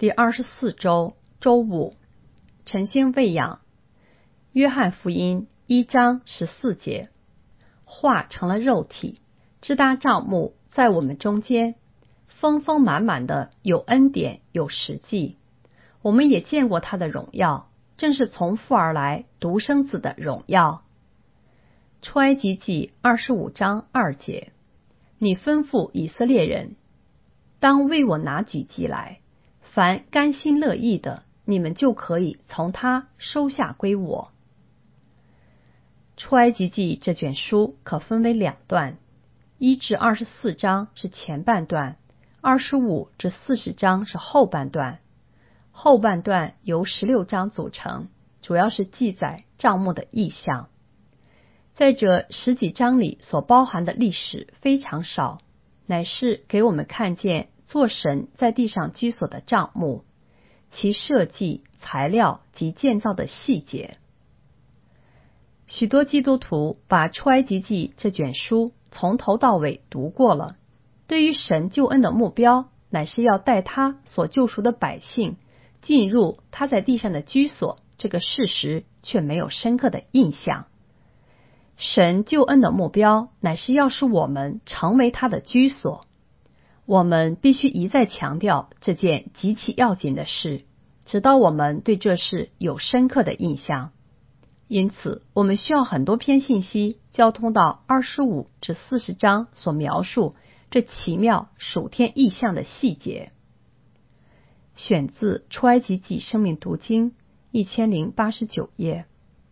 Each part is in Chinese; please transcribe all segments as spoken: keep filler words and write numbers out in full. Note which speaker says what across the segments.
Speaker 1: 第二十四周周五，晨星喂养。约翰福音一章十四节，话成了肉体，支搭帐幕在我们中间，丰丰满满的有恩典有实际。我们也见过他的荣耀，正是从父而来独生子的荣耀。出埃及记二十五章二节，你吩咐以色列人，当为我拿举祭来，凡甘心乐意的，你们就可以从他收下归我。出埃及记这卷书可分为两段，一至二十四章是前半段，二十五至四十章是后半段。后半段由十六章组成，主要是记载帐幕的意象。在这十几章里所包含的历史非常少，乃是给我们看见做神在地上居所的帐幕，其设计、材料及建造的细节。许多基督徒把出埃及记这卷书从头到尾读过了，对于神救恩的目标，乃是要带他所救赎的百姓进入他在地上的居所，这个事实却没有深刻的印象。神救恩的目标乃是要使我们成为他的居所，我们必须一再强调这件极其要紧的事，直到我们对这事有深刻的印象。因此我们需要很多篇信息交通到二十五至四十章所描述这奇妙属天异象的细节。选自出埃及记生命读经一千零八十九页。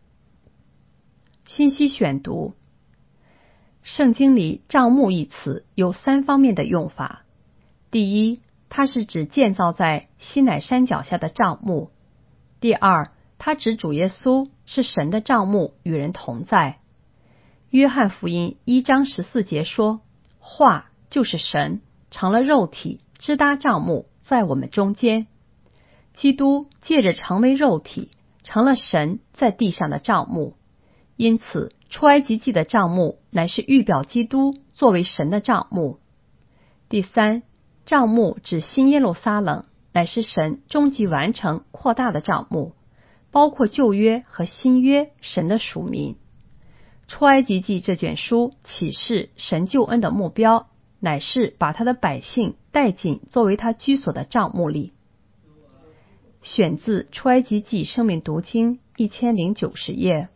Speaker 1: 信息选读。圣经里帐幕一词有三方面的用法。第一，它是指建造在西乃山脚下的帐幕。第二，它指主耶稣是神的帐幕，与人同在。约翰福音一章十四节说，话就是神，成了肉体，支搭帐幕在我们中间。基督借着成为肉体，成了神在地上的帐幕。因此出埃及记的帐幕乃是预表基督作为神的帐幕。第三，帐幕指新耶路撒冷，乃是神终极完成扩大的帐幕，包括旧约和新约神的属民。出埃及记这卷书启示神救恩的目标，乃是把他的百姓带进作为他居所的帐幕里。选自出埃及记生命读经一千零九十页。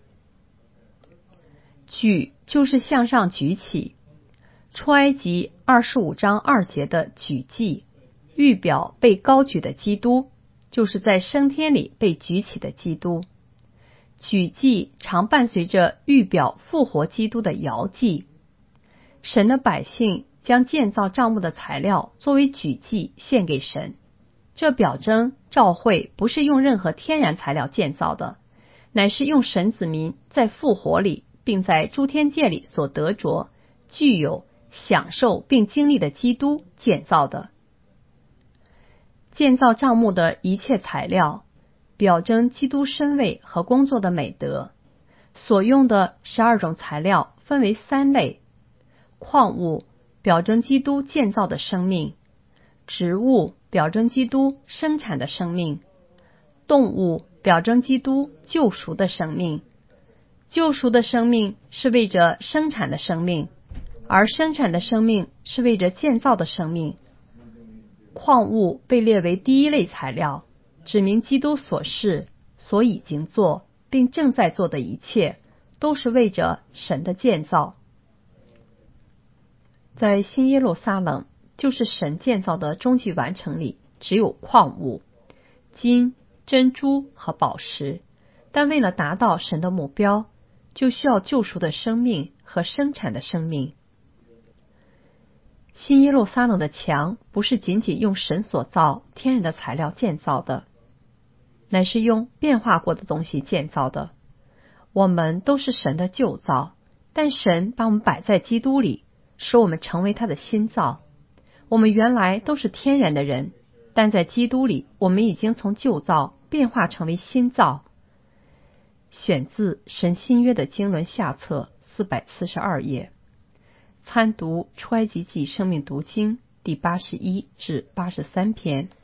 Speaker 1: 举就是向上举起。出埃及二十五章二节的举祭，预表被高举的基督，就是在升天里被举起的基督。举祭常伴随着预表复活基督的摇祭。神的百姓将建造帐幕的材料作为举祭献给神，这表征召会不是用任何天然材料建造的，乃是用神子民在复活里并在诸天界里所得着、具有、享受并经历的基督建造的。建造帐幕的一切材料，表征基督身位和工作的美德。所用的十二种材料分为三类：矿物表征基督建造的生命，植物表征基督生产的生命，动物表征基督救赎的生命。救赎的生命是为着生产的生命，而生产的生命是为着建造的生命。矿物被列为第一类材料，指明基督所是、所已经做并正在做的一切，都是为着神的建造。在新耶路撒冷，就是神建造的终极完成里，只有矿物，金、珍珠和宝石，但为了达到神的目标，就需要救赎的生命和生产的生命。新耶路撒冷的墙不是仅仅用神所造天然的材料建造的，乃是用变化过的东西建造的。我们都是神的旧造，但神把我们摆在基督里，使我们成为他的新造。我们原来都是天然的人，但在基督里，我们已经从旧造变化成为新造。选自神新约的经纶下册四百四十二页。参读出埃及记生命读经第八十一至八十三篇。